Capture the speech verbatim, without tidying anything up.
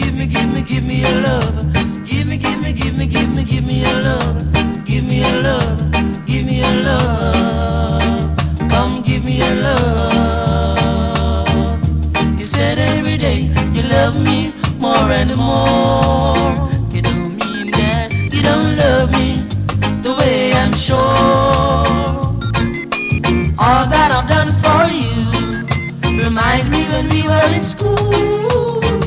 give me, give me, give me your love. Give me, give me, give me, give me, give me your love. Give me your love, give me your love. Come give me your love. You said every day you love me more and more. You don't mean that, you don't love me the way I'm sure. All that I've done for you remind me when we were in school.